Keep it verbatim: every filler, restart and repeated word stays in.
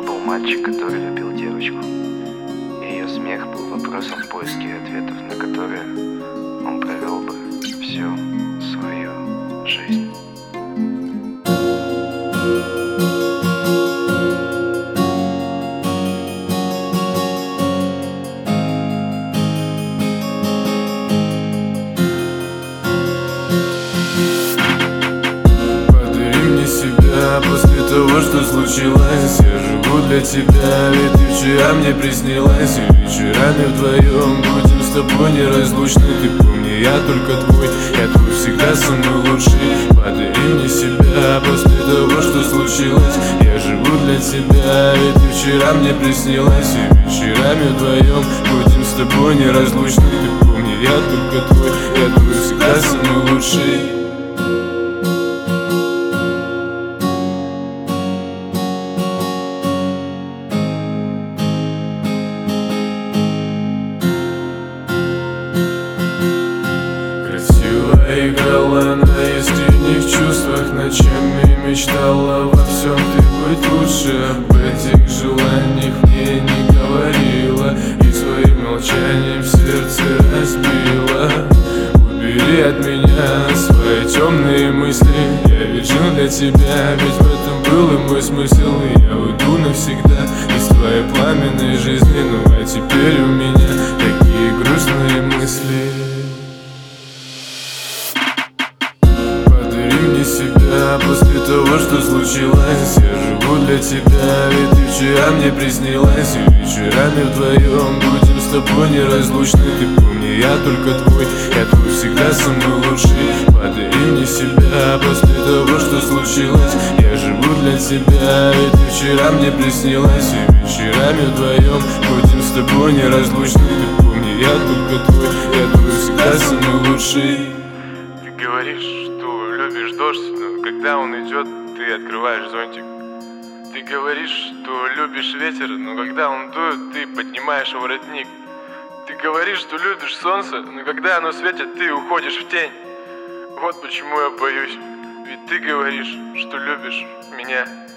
Жил-был мальчик, который любил девочку. Ее смех был вопросом в поиске ответов, на которые он провел бы всю свою жизнь. После того, что случилось, я живу для тебя, ведь ты вчера мне приснилась. И вечерами вдвоем будем с тобой неразлучны. Ты помни, я только твой, я твой всегда самый лучший. Подари мне себя после того, что случилось. Я живу для тебя, ведь ты вчера мне приснилась. И вечерами вдвоем будем с тобой неразлучны. Ты помни, я только твой, я твой всегда самый лучший. Играла на искренних чувствах, ночами мечтала во всем ты быть лучше. Об этих желаниях мне не говорила и своим молчанием в сердце разбила. Убери от меня свои темные мысли, я ведь жил для тебя, ведь в этом был и мой смысл. И я уйду навсегда из твоей пламенной жизни. Ну а теперь у меня такие грустные мысли. Себя после того, что случилось. Я живу для тебя, ведь ты вчера мне приснилась. И вечерами вдвоем будем с тобой неразлучны. Ты помни, я только твой, я твой всегда самый лучший. Подари мне себя после того, что случилось. Я живу для тебя, ведь ты вчера мне приснилась. И вечерами вдвоем будем с тобой неразлучны. Ты помни, я только твой, я твой всегда самый лучший. Ты говоришь, что любишь дождь, но когда он идет, ты открываешь зонтик. Ты говоришь, что любишь ветер, но когда он дует, ты поднимаешь воротник. Ты говоришь, что любишь солнце, но когда оно светит, ты уходишь в тень. Вот почему я боюсь, ведь ты говоришь, что любишь меня.